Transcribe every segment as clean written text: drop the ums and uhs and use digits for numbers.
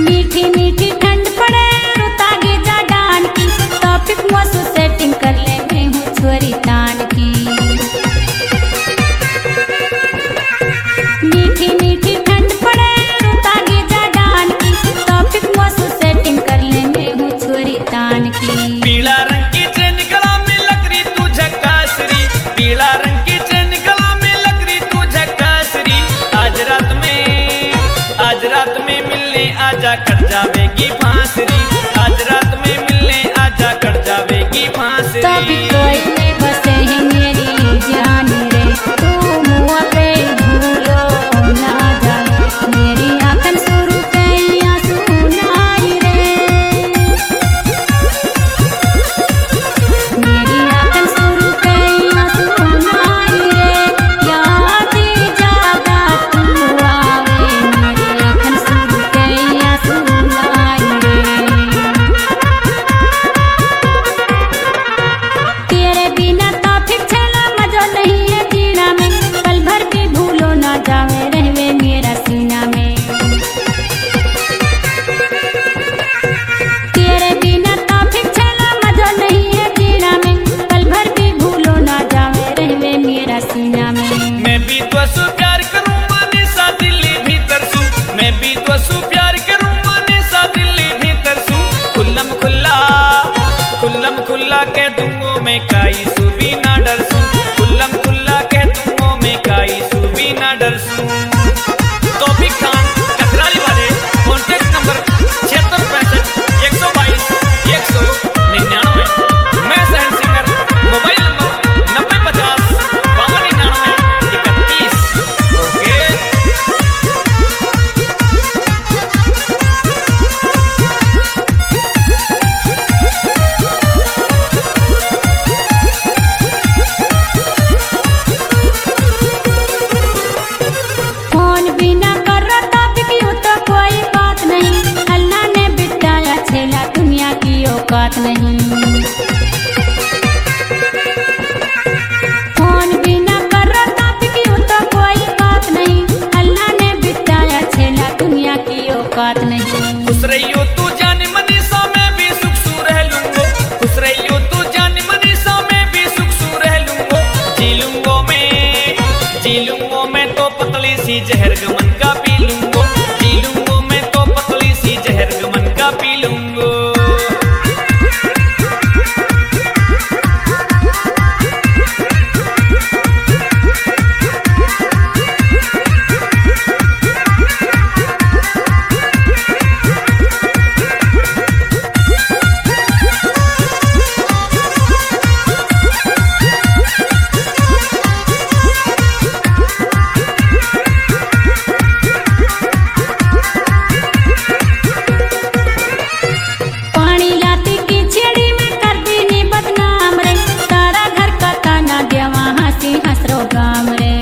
मीठी मीठी ठंड पड़े रुतागे जा डान की टॉपिक मसु सेटिंग कर ले मैं हूँ छोरी तान की मीठी मीठी ठंड पड़े रुतागे जा डान की टॉपिक मसु सेटिंग कर ले मैं हूँ छोरी तान की पीला रंग की चैन गला में लकड़ी तू झक्कासरी पीला रंग की चैन गला में लकड़ी तू झक्कासरी आज रात में मिलने आजा कट जावेगी फांसरी आज रात में मिलने आजा कट जावेगी फांसरी तभी कोई में बसे है मेरी जान रे तू मुआ पे भूलो ना जा मेरी आंखन शुरू कैया सुनाई रे मेरी आंखन शुरू कैया सुनाई रे याद जागा तू आवे मेरी आंखन शुरू कैया सुनाई रे तेरे बिना तो फिर चला मजा नहीं है जीना में पल भर भी भूलो ना जावे रहवे मेरा सीना में तेरे बिना तो फिर चला मजा नहीं है जीना में पल भर भी भूलो ना जावे रहवे मेरा सीना में मैं भी तो सु प्यार करूं माने सा दिल्ली भीतर सु मैं भी तो सु प्यार करूं माने सा दिल्ली भीतर सु खुल्लम खुल्ला कह दूंगो मैं काई सु भी ना डर सु खुल्लम खुल्ला कह दूंगो मैं काई सु भी ना डर सु तौफीक खान ककराली वाले कॉन्टैक्ट नंबर 7665 122 199 मैं सहन singer mobile number 9050 5299 31 okay phone बिना कर रहा भी क्यों तो कोई बात नहीं अल्लाह ने बिताया छेला दुनिया की औकात नहीं फोन बिना कर रहा भी क्यों तो कोई बात नहीं अल्लाह ने बिताया छेला दुनिया की औकात नहीं खुश रहियो तू जान मनीषा में भी सुख सू रह लूंगो खुश रहियो तू जान मनीषा में भी सुख सू रह लूंगो जी लूंगो मैं तो पतली सी जहर गमन का पी लूंगो जी लूंगो मैं तो पतली सी जहर गमन का पी लूंगो पानी लाती की छेड़ी में कर दी नी बदनाम रे सारा घर का ताना देवा हंसी हंसरो गाम रे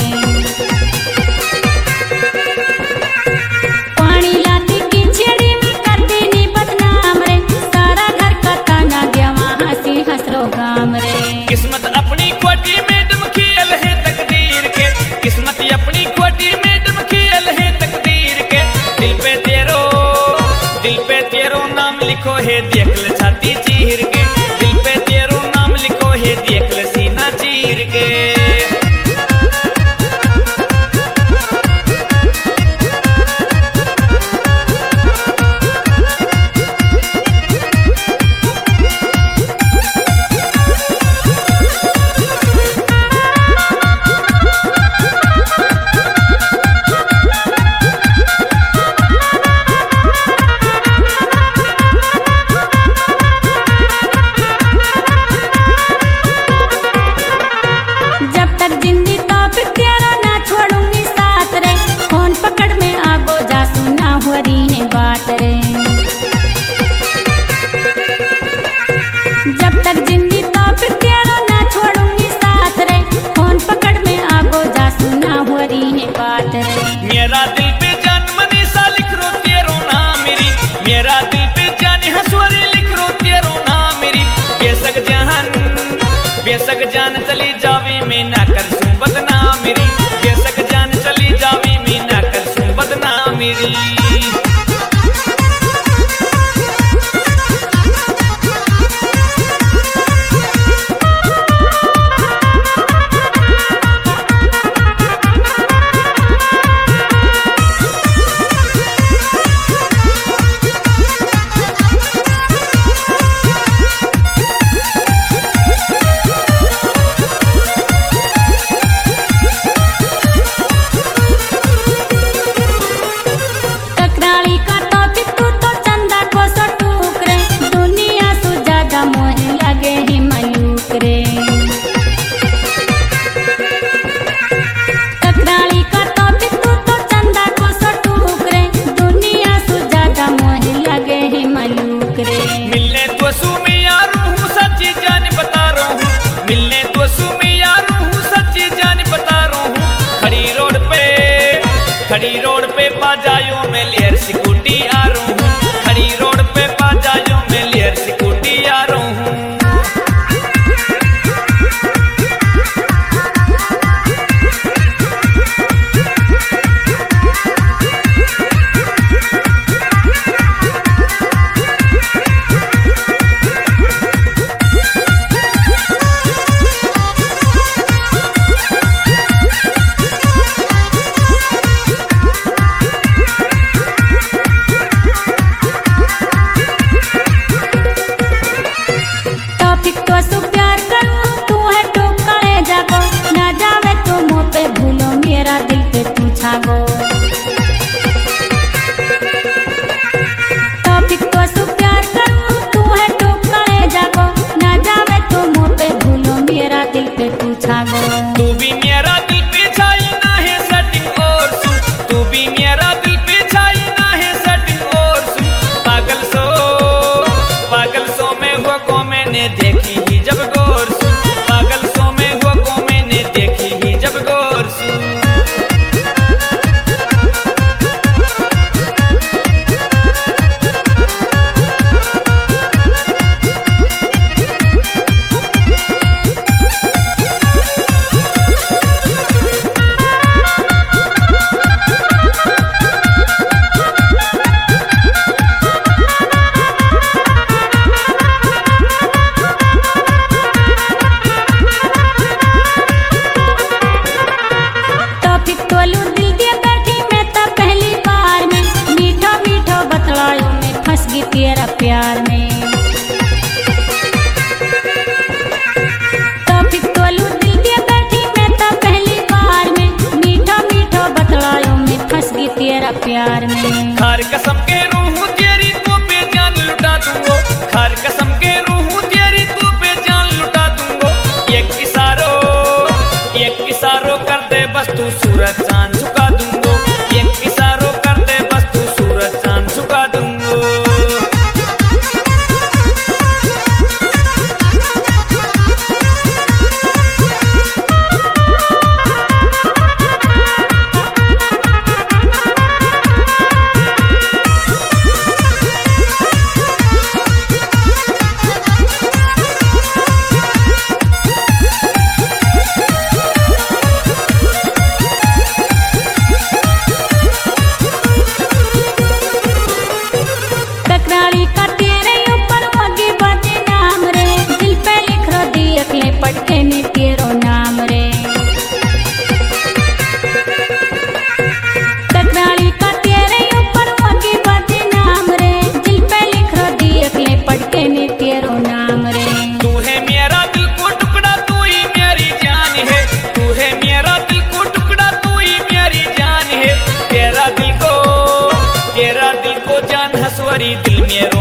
पानी लाती की छेड़ी में कर दी नी बदनाम रे सारा घर का ताना देवा हंसी हंसरो गाम रे किस्मत अपनी क्वाटी में डमखियल है तकदीर के किस्मत अपनी क्वाटी में डमखियल है तकदीर के दिल पे तेरो नाम लिखो है देख ले छाती चीर के दिल पे तेरो नाम लिखो है देख ले सीना चीर के प्यार में। तो फिर तोलू दिल के बैठी मैं तो पहली बार में, मीठा मीठा बतलायो मैं फंस गई तेरा प्यार में। खार कसम के रूह तेरी तो पे जान लुटा दूंगो, खार कसम के रूह तेरी तो पे जान लुटा दूंगो। एक इशारो कर दे बस तू सूरज चांद झुका दूंगो, एक इशारो कर दे बस तू सूरज चांद झुका दूंगो। टकराली का तेरे ऊपर होगी बदनाम रे, दिल पे लिख रो दी अगले पटके में तेरो नाम रे। टकराली का तेरे ऊपर होगी बदनाम रे, दिल पे लिख रो दी अगले पटके में तेरो नाम रे। तू है मेरा दिल को टुकड़ा, तू ही मेरी जान है, तू है मेरा दिल को टुकड़ा, तू ही मेरी जान है। तेरा दिल को जान हंसवरी दिल में